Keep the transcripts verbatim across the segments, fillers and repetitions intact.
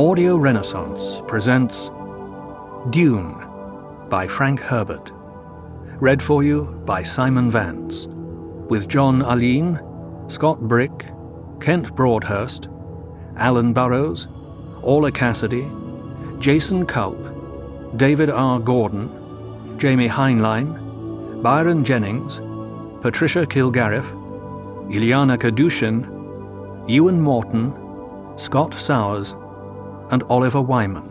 Audio Renaissance presents Dune by Frank Herbert. Read for you by Simon Vance, with John Alleyne, Scott Brick, Kent Broadhurst, Alan Burrows, Orla Cassidy, Jason Culp, David R. Gordon, Jamie Heinlein, Byron Jennings, Patricia Kilgariff, Ileana Kadushin, Ewan Morton, Scott Sowers, and Oliver Wyman.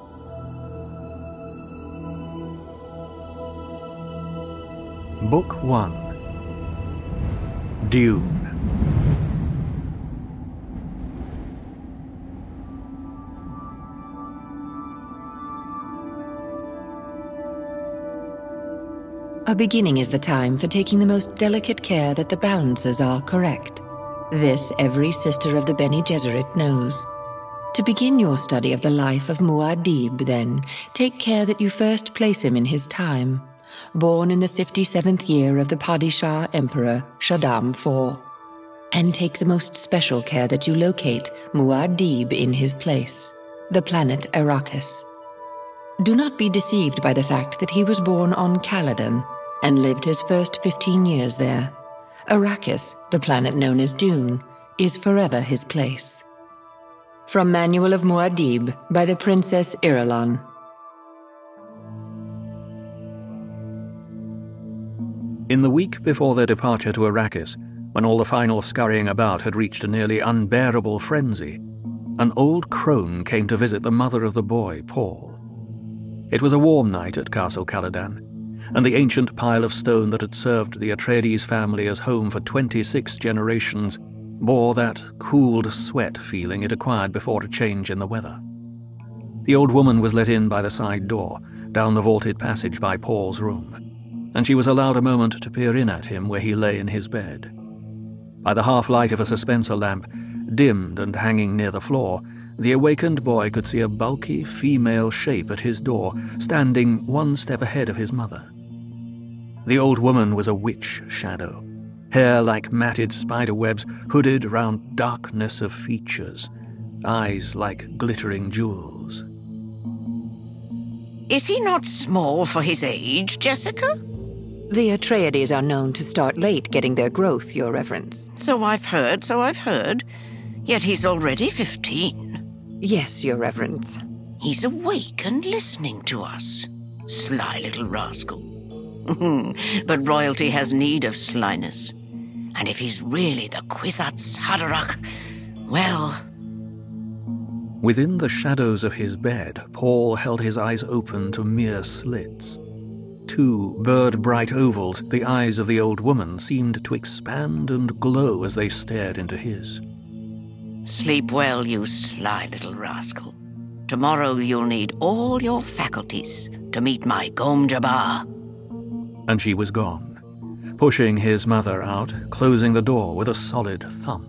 Book one. Dune. A beginning is the time for taking the most delicate care that the balances are correct. This every sister of the Bene Gesserit knows. To begin your study of the life of Muad'Dib, then, take care that you first place him in his time, born in the fifty-seventh year of the Padishah Emperor Shaddam the fourth. And take the most special care that you locate Muad'Dib in his place, the planet Arrakis. Do not be deceived by the fact that he was born on Caladan and lived his first fifteen years there. Arrakis, the planet known as Dune, is forever his place. From Manual of Muad'Dib by the Princess Irulan. In the week before their departure to Arrakis, when all the final scurrying about had reached a nearly unbearable frenzy, an old crone came to visit the mother of the boy, Paul. It was a warm night at Castle Caladan, and the ancient pile of stone that had served the Atreides family as home for twenty-six generations bore that cooled sweat feeling it acquired before a change in the weather. The old woman was let in by the side door, down the vaulted passage by Paul's room, and she was allowed a moment to peer in at him where he lay in his bed. By the half-light of a dispenser lamp, dimmed and hanging near the floor, the awakened boy could see a bulky female shape at his door, standing one step ahead of his mother. The old woman was a witch shadow, hair like matted spider webs hooded round darkness of features, eyes like glittering jewels. Is he not small for his age, Jessica? The Atreides are known to start late getting their growth, Your Reverence. So I've heard, so I've heard. Yet he's already fifteen. Yes, Your Reverence. He's awake and listening to us. Sly little rascal. But royalty has need of slyness. And if he's really the Kwisatz Haderach, well... Within the shadows of his bed, Paul held his eyes open to mere slits. Two bird-bright ovals, the eyes of the old woman, seemed to expand and glow as they stared into his. Sleep well, you sly little rascal. Tomorrow you'll need all your faculties to meet my Gom Jabbar. And she was gone, pushing his mother out, closing the door with a solid thump.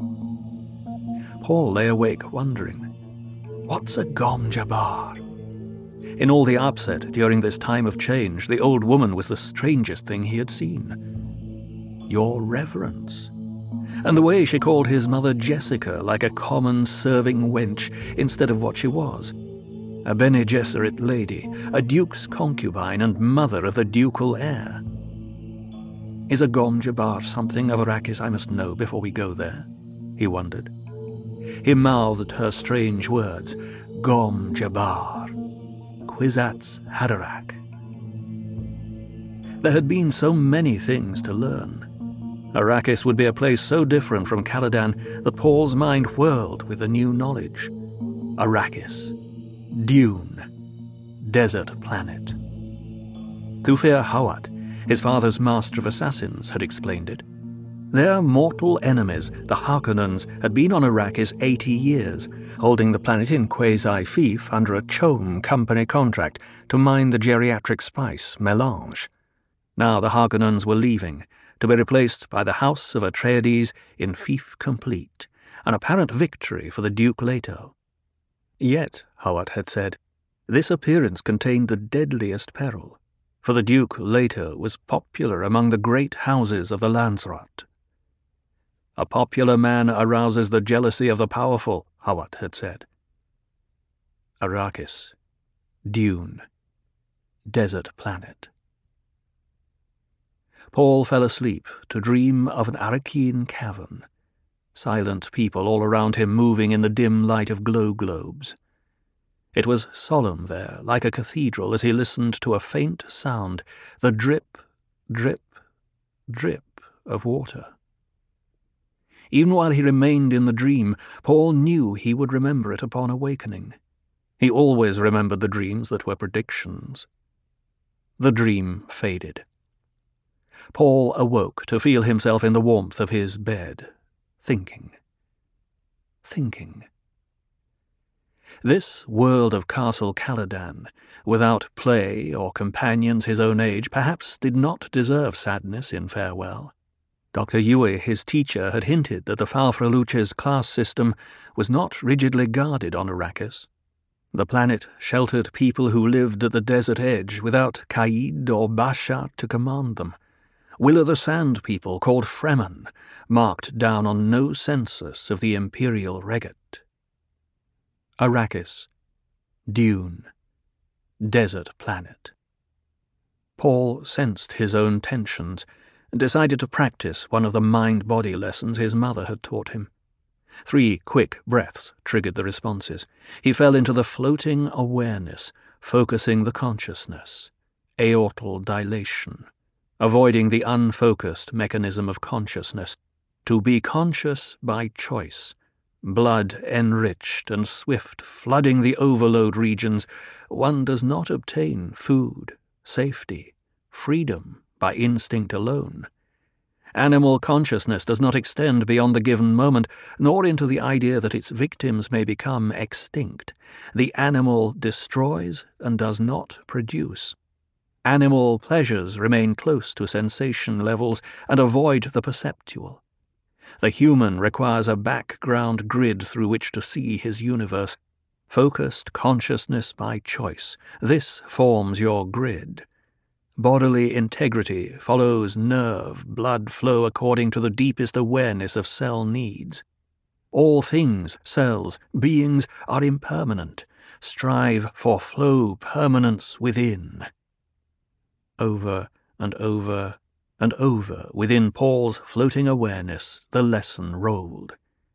Paul lay awake, wondering, what's a Gom Jabbar? In all the upset during this time of change, the old woman was the strangest thing he had seen. Your Reverence. And the way she called his mother Jessica, like a common serving wench, instead of what she was. A Bene Gesserit lady, a duke's concubine and mother of the ducal heir. Is a Gom Jabbar something of Arrakis I must know before we go there? He wondered. He mouthed her strange words, Gom Jabbar, Kwisatz Haderach. There had been so many things to learn. Arrakis would be a place so different from Caladan that Paul's mind whirled with the new knowledge. Arrakis. Dune. Desert planet. Thufir Hawat, his father's master of assassins, had explained it. Their mortal enemies, the Harkonnens, had been on Arrakis eighty years, holding the planet in quasi-fief under a Chom company contract to mine the geriatric spice, Melange. Now the Harkonnens were leaving, to be replaced by the House of Atreides in fief complete, an apparent victory for the Duke Leto. Yet, Hawat had said, this appearance contained the deadliest peril, for the Duke Leto was popular among the great houses of the Landsraad. A popular man arouses the jealousy of the powerful, Hawat had said. Arrakis. Dune. Desert planet. Paul fell asleep to dream of an Arrakeen cavern. Silent people all around him moving in the dim light of glow globes. It was solemn there, like a cathedral, as he listened to a faint sound, the drip, drip, drip of water. Even while he remained in the dream, Paul knew he would remember it upon awakening. He always remembered the dreams that were predictions. The dream faded. Paul awoke to feel himself in the warmth of his bed, thinking, thinking. This world of Castle Caladan, without play or companions his own age, perhaps did not deserve sadness in farewell. Doctor Yueh, his teacher, had hinted that the Falfreluche's class system was not rigidly guarded on Arrakis. The planet sheltered people who lived at the desert edge without Caid or Bashar to command them. Will o' the Sand people called Fremen, marked down on no census of the Imperial Regate. Arrakis. Dune. Desert planet. Paul sensed his own tensions and decided to practice one of the mind-body lessons his mother had taught him. Three quick breaths triggered the responses. He fell into the floating awareness, focusing the consciousness, aortal dilation, avoiding the unfocused mechanism of consciousness, to be conscious by choice, blood enriched and swift flooding the overload regions. One does not obtain food, safety, freedom by instinct alone. Animal consciousness does not extend beyond the given moment, nor into the idea that its victims may become extinct. The animal destroys and does not produce. Animal pleasures remain close to sensation levels and avoid the perceptual. The human requires a background grid through which to see his universe. Focused consciousness by choice. This forms your grid. Bodily integrity follows nerve, blood flow according to the deepest awareness of cell needs. All things, cells, beings are impermanent. Strive for flow permanence within. Over and over and over within Paul's floating awareness the lesson rolled.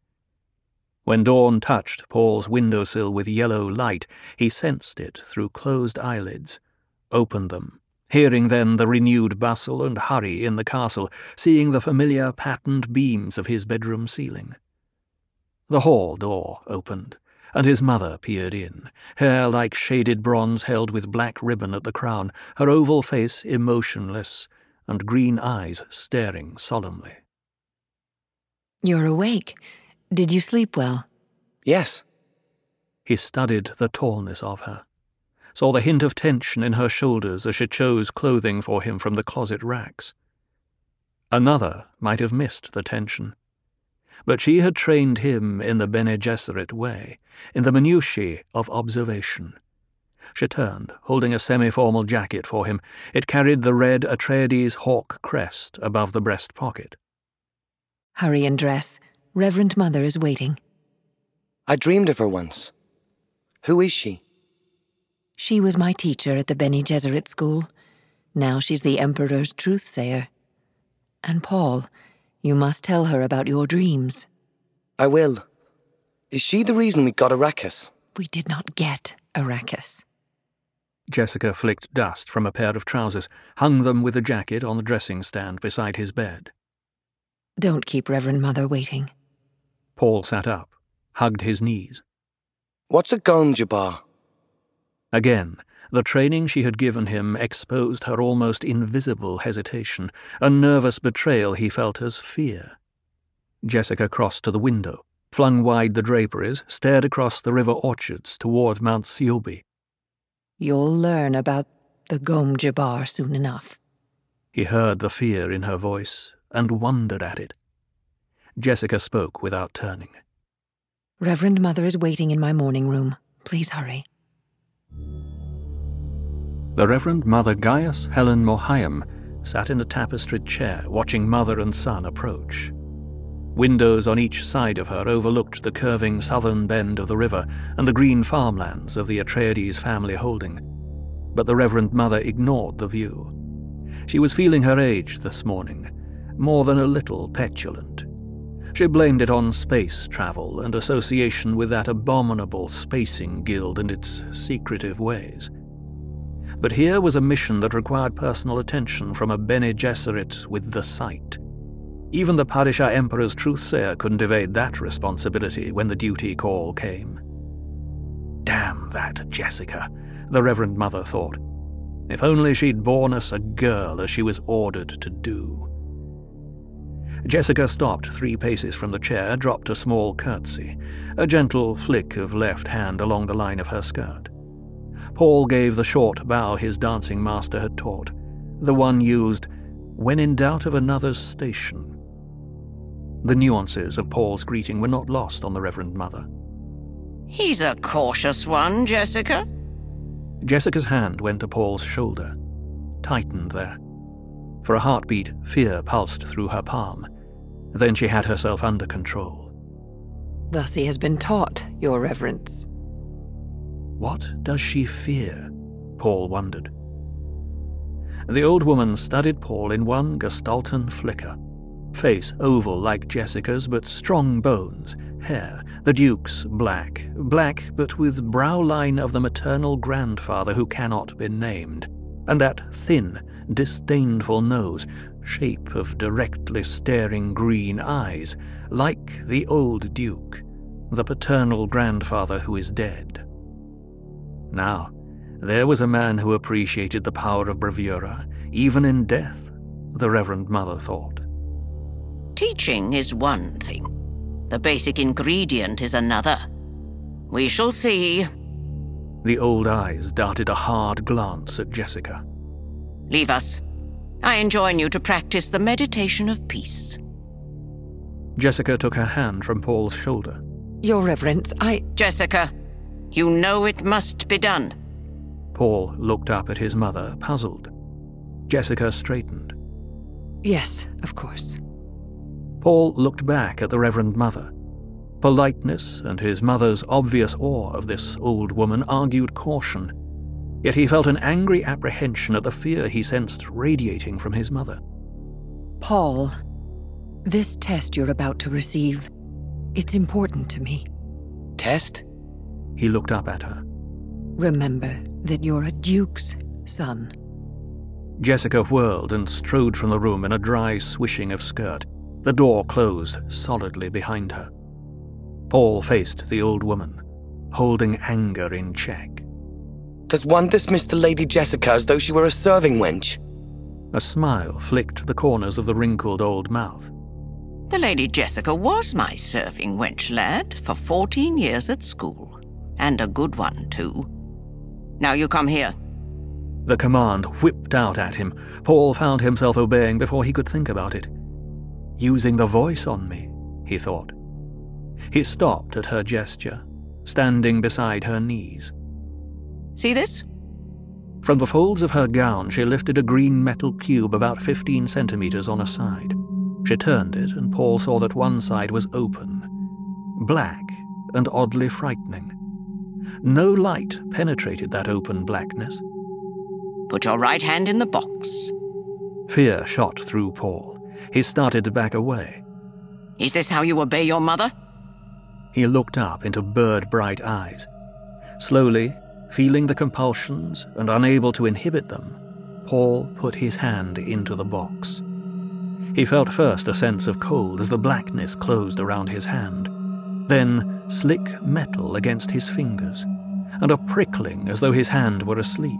When dawn touched Paul's windowsill with yellow light, he sensed it through closed eyelids, opened them, hearing then the renewed bustle and hurry in the castle, seeing the familiar patterned beams of his bedroom ceiling. The hall door opened, and his mother peered in, hair like shaded bronze held with black ribbon at the crown, her oval face emotionless, and green eyes staring solemnly. "You're awake. Did you sleep well?" "Yes." He studied the tallness of her, saw the hint of tension in her shoulders as she chose clothing for him from the closet racks. Another might have missed the tension, but she had trained him in the Bene Gesserit way, in the minutiae of observation. She turned, holding a semi-formal jacket for him. It carried the red Atreides hawk crest above the breast pocket. "Hurry and dress. Reverend Mother is waiting." I dreamed of her once. Who is she? She was my teacher at the Bene Gesserit school. Now she's the Emperor's truth-sayer. And Paul, you must tell her about your dreams. I will. Is she the reason we got Arrakis? We did not get Arrakis. Jessica flicked dust from a pair of trousers, hung them with the jacket on the dressing stand beside his bed. Don't keep Reverend Mother waiting. Paul sat up, hugged his knees. What's a Gom Jabbar? Again, the training she had given him exposed her almost invisible hesitation, a nervous betrayal he felt as fear. Jessica crossed to the window, flung wide the draperies, stared across the river orchards toward Mount Siobi. You'll learn about the Gom Jabbar soon enough. He heard the fear in her voice and wondered at it. Jessica spoke without turning. Reverend Mother is waiting in my morning room. Please hurry. The Reverend Mother Gaius Helen Mohayim sat in a tapestried chair, watching mother and son approach. Windows on each side of her overlooked the curving southern bend of the river and the green farmlands of the Atreides family holding. But the Reverend Mother ignored the view. She was feeling her age this morning, more than a little petulant. She blamed it on space travel and association with that abominable spacing guild and its secretive ways. But here was a mission that required personal attention from a Bene Gesserit with the sight. Even the Padishah Emperor's truthsayer couldn't evade that responsibility when the duty call came. Damn that Jessica, the Reverend Mother thought. If only she'd borne us a girl as she was ordered to do. Jessica stopped three paces from the chair, dropped a small curtsy, a gentle flick of left hand along the line of her skirt. Paul gave the short bow his dancing master had taught, the one used when in doubt of another's station. The nuances of Paul's greeting were not lost on the Reverend Mother. He's a cautious one, Jessica. Jessica's hand went to Paul's shoulder, tightened there. For a heartbeat, fear pulsed through her palm. Then she had herself under control. Thus he has been taught, Your Reverence. What does she fear? Paul wondered. The old woman studied Paul in one Gestalten flicker. Face oval like Jessica's, but strong bones. Hair, the Duke's black. Black, but with brow line of the maternal grandfather who cannot be named. And that thin, disdainful nose, shape of directly staring green eyes, like the old Duke, the paternal grandfather who is dead. Now, there was a man who appreciated the power of bravura, even in death, the Reverend Mother thought. Teaching is one thing. The basic ingredient is another. We shall see. The old eyes darted a hard glance at Jessica. Leave us. I enjoin you to practice the meditation of peace. Jessica took her hand from Paul's shoulder. Your Reverence, I... Jessica, you know it must be done. Paul looked up at his mother, puzzled. Jessica straightened. Yes, of course. Paul looked back at the Reverend Mother. Politeness and his mother's obvious awe of this old woman argued caution. Yet he felt an angry apprehension at the fear he sensed radiating from his mother. Paul, this test you're about to receive, it's important to me. Test? He looked up at her. Remember that you're a Duke's son. Jessica whirled and strode from the room in a dry swishing of skirt. The door closed solidly behind her. Paul faced the old woman, holding anger in check. Does one dismiss the Lady Jessica as though she were a serving wench? A smile flicked the corners of the wrinkled old mouth. The Lady Jessica was my serving wench, lad, for fourteen years at school. And a good one, too. Now you come here. The command whipped out at him. Paul found himself obeying before he could think about it. Using the voice on me, he thought. He stopped at her gesture, standing beside her knees. See this? From the folds of her gown, she lifted a green metal cube about fifteen centimeters on a side. She turned it, and Paul saw that one side was open, black and oddly frightening. No light penetrated that open blackness. Put your right hand in the box. Fear shot through Paul. He started to back away. Is this how you obey your mother? He looked up into bird-bright eyes. Slowly, feeling the compulsions and unable to inhibit them, Paul put his hand into the box. He felt first a sense of cold as the blackness closed around his hand, then slick metal against his fingers, and a prickling as though his hand were asleep.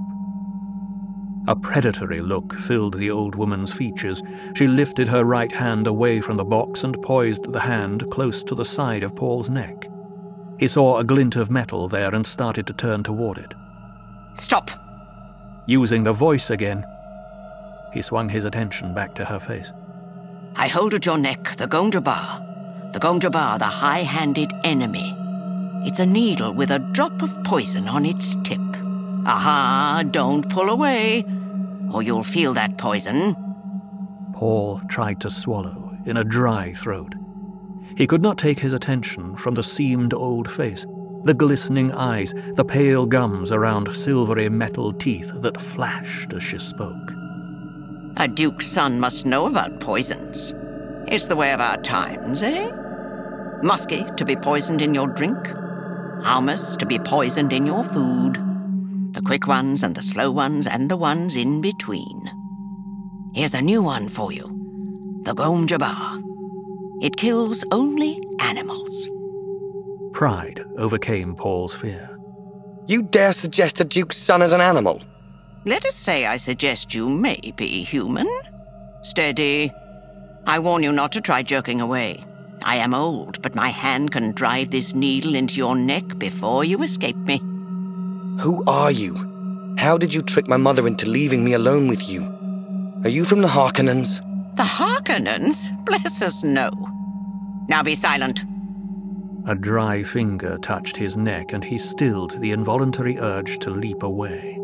A predatory look filled the old woman's features. She lifted her right hand away from the box and poised the hand close to the side of Paul's neck. He saw a glint of metal there and started to turn toward it. Stop! Using the voice again, he swung his attention back to her face. I hold at your neck the Gondrabar. The Gondrabar, the high-handed enemy. It's a needle with a drop of poison on its tip. Aha, don't pull away, or you'll feel that poison. Paul tried to swallow in a dry throat. He could not take his attention from the seamed old face, the glistening eyes, the pale gums around silvery metal teeth that flashed as she spoke. A duke's son must know about poisons. It's the way of our times, eh? Musky to be poisoned in your drink. Hummus to be poisoned in your food. The quick ones and the slow ones and the ones in between. Here's a new one for you. The Gom Jabbar. It kills only animals. Pride overcame Paul's fear. You dare suggest a duke's son as an animal? Let us say I suggest you may be human. Steady. I warn you not to try jerking away. I am old, but my hand can drive this needle into your neck before you escape me. Who are you? How did you trick my mother into leaving me alone with you? Are you from the Harkonnens? The Harkonnens? Bless us, no. Now be silent. A dry finger touched his neck, and he stilled the involuntary urge to leap away.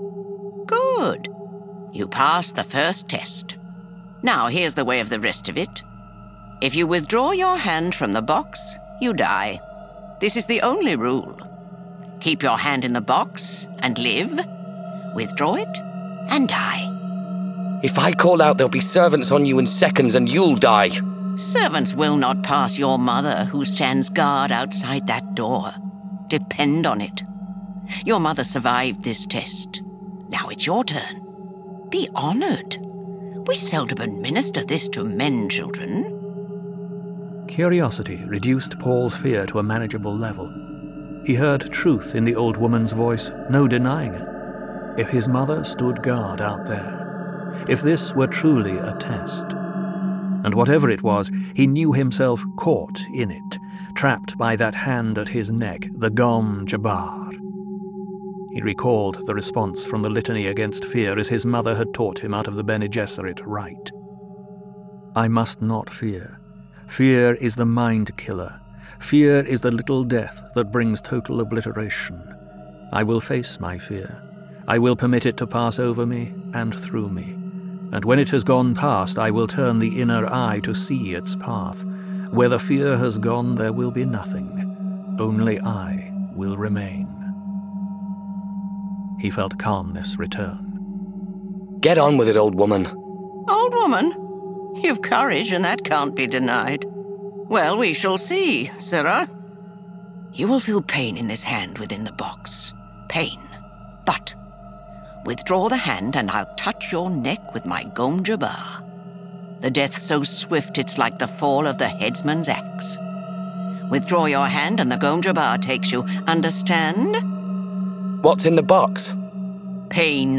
Good. You passed the first test. Now here's the way of the rest of it. If you withdraw your hand from the box, you die. This is the only rule. Keep your hand in the box and live. Withdraw it and die. If I call out, there'll be servants on you in seconds and you'll die. Servants will not pass your mother, who stands guard outside that door. Depend on it. Your mother survived this test. Now it's your turn. Be honored. We seldom administer this to men children. Curiosity reduced Paul's fear to a manageable level. He heard truth in the old woman's voice, no denying it. If his mother stood guard out there, if this were truly a test, and whatever it was, he knew himself caught in it, trapped by that hand at his neck, the Gom Jabbar. He recalled the response from the litany against fear as his mother had taught him out of the Bene Gesserit rite. I must not fear. Fear is the mind killer. Fear is the little death that brings total obliteration. I will face my fear. I will permit it to pass over me and through me. And when it has gone past, I will turn the inner eye to see its path. Where the fear has gone, there will be nothing. Only I will remain. He felt calmness return. Get on with it, old woman. Old woman? You've courage, and that can't be denied. Well, we shall see, sirrah. You will feel pain in this hand within the box. Pain. But withdraw the hand, and I'll touch your neck with my Gom Jabbar. The death so swift it's like the fall of the headsman's axe. Withdraw your hand, and the Gom Jabbar takes you. Understand? What's in the box? Pain.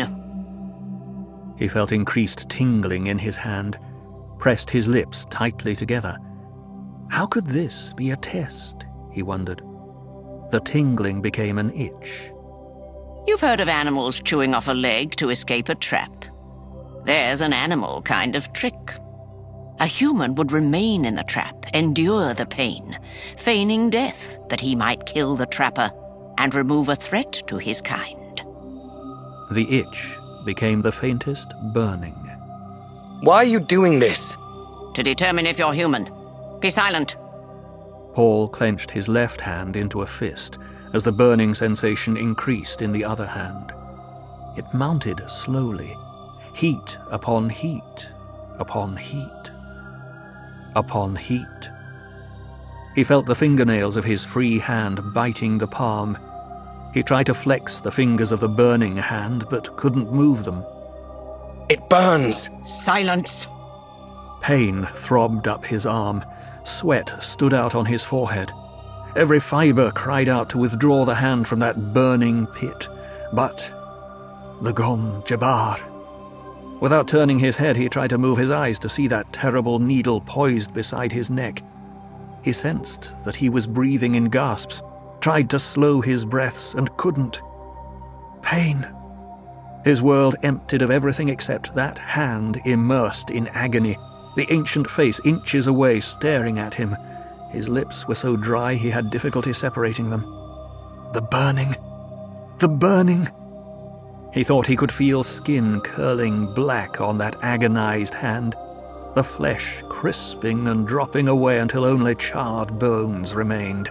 He felt increased tingling in his hand, pressed his lips tightly together. How could this be a test, he wondered. The tingling became an itch. You've heard of animals chewing off a leg to escape a trap. There's an animal kind of trick. A human would remain in the trap, endure the pain, feigning death that he might kill the trapper and remove a threat to his kind. The itch became the faintest burning. Why are you doing this? To determine if you're human. Be silent. Paul clenched his left hand into a fist as the burning sensation increased in the other hand. It mounted slowly, heat upon heat, upon heat, upon heat. He felt the fingernails of his free hand biting the palm. He tried to flex the fingers of the burning hand, but couldn't move them. It burns! Silence! Pain throbbed up his arm. Sweat stood out on his forehead. Every fibre cried out to withdraw the hand from that burning pit. But the Gom Jabbar. Without turning his head, he tried to move his eyes to see that terrible needle poised beside his neck. He sensed that he was breathing in gasps, tried to slow his breaths and couldn't. Pain. His world emptied of everything except that hand immersed in agony, the ancient face inches away staring at him. His lips were so dry he had difficulty separating them. The burning. The burning. He thought he could feel skin curling black on that agonized hand. the flesh crisping and dropping away until only charred bones remained.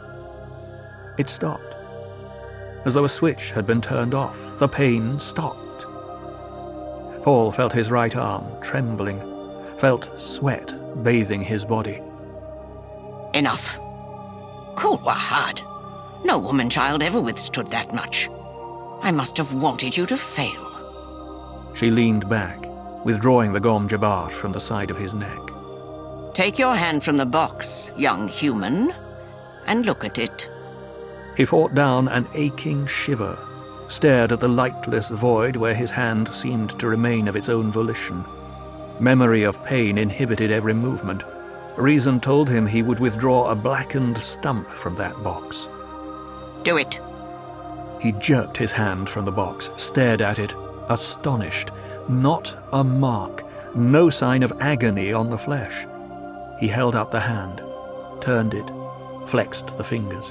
It stopped. As though a switch had been turned off, the pain stopped. Paul felt his right arm trembling, felt sweat bathing his body. Enough. Cool were hard. No woman-child ever withstood that much. I must have wanted you to fail. She leaned back, withdrawing the Gom Jabbar from the side of his neck. Take your hand from the box, young human, and look at it. He fought down an aching shiver, stared at the lightless void where his hand seemed to remain of its own volition. Memory of pain inhibited every movement. Reason told him he would withdraw a blackened stump from that box. Do it. He jerked his hand from the box, stared at it, astonished. Not a mark, no sign of agony on the flesh. He held up the hand, turned it, flexed the fingers.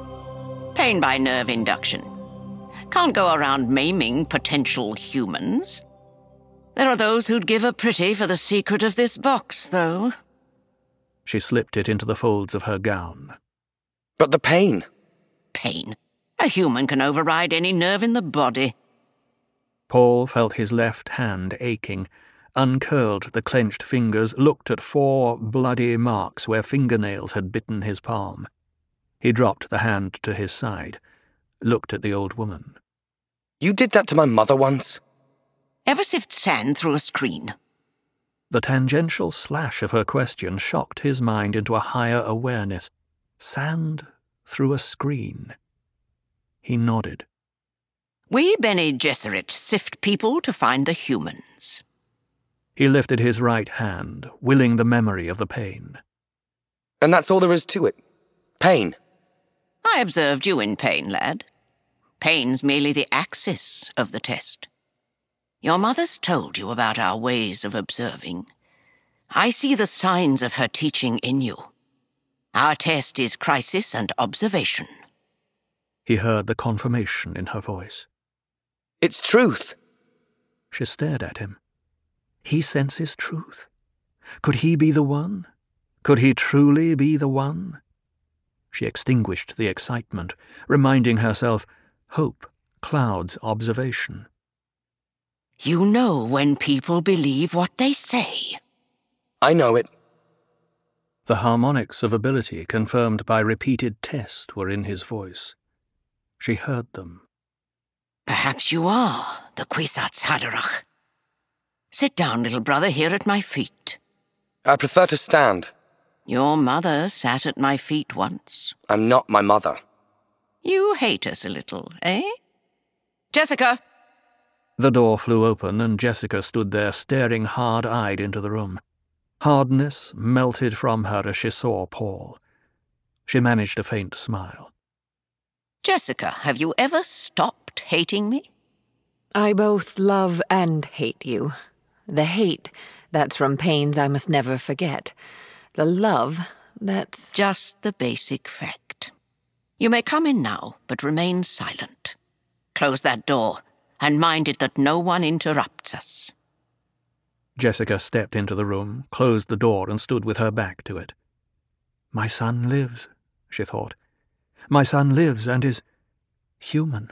Pain by nerve induction. Can't go around maiming potential humans. There are those who'd give a pretty for the secret of this box, though. She slipped it into the folds of her gown. But the pain. Pain. A human can override any nerve in the body. Paul felt his left hand aching, uncurled the clenched fingers, looked at four bloody marks where fingernails had bitten his palm. He dropped the hand to his side, looked at the old woman. You did that to my mother once? Ever sift sand through a screen? The tangential slash of her question shocked his mind into a higher awareness. Sand through a screen. He nodded. We Bene Gesserit sift people to find the humans. He lifted his right hand, willing the memory of the pain. And that's all there is to it? Pain? I observed you in pain, lad. Pain's merely the axis of the test. Your mother's told you about our ways of observing. I see the signs of her teaching in you. Our test is crisis and observation. He heard the confirmation in her voice. It's truth. She stared at him. He senses truth. Could he be the one? Could he truly be the one? She extinguished the excitement, reminding herself, hope clouds observation. You know when people believe what they say. I know it. The harmonics of ability confirmed by repeated test were in his voice. She heard them. Perhaps you are the Kwisatz Haderach. Sit down, little brother, here at my feet. I prefer to stand. Your mother sat at my feet once. I'm not my mother. You hate us a little, eh? Jessica! The door flew open, and Jessica stood there staring hard-eyed into the room. Hardness melted from her as she saw Paul. She managed a faint smile. Jessica, have you ever stopped hating me? I both love and hate you. The hate, that's from pains I must never forget. The love, that's... just the basic fact. You may come in now, but remain silent. Close that door, and mind it that no one interrupts us. Jessica stepped into the room, closed the door, and stood with her back to it. My son lives, she thought. My son lives and is human.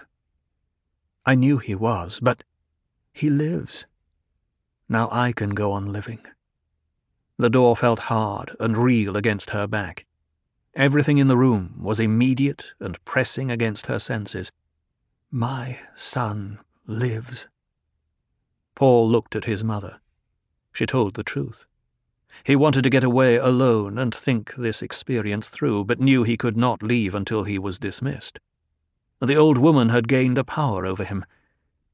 I knew he was, but he lives. Now I can go on living. The door felt hard and real against her back. Everything in the room was immediate and pressing against her senses. My son lives. Paul looked at his mother. She told the truth. He wanted to get away alone and think this experience through, but knew he could not leave until he was dismissed. The old woman had gained a power over him.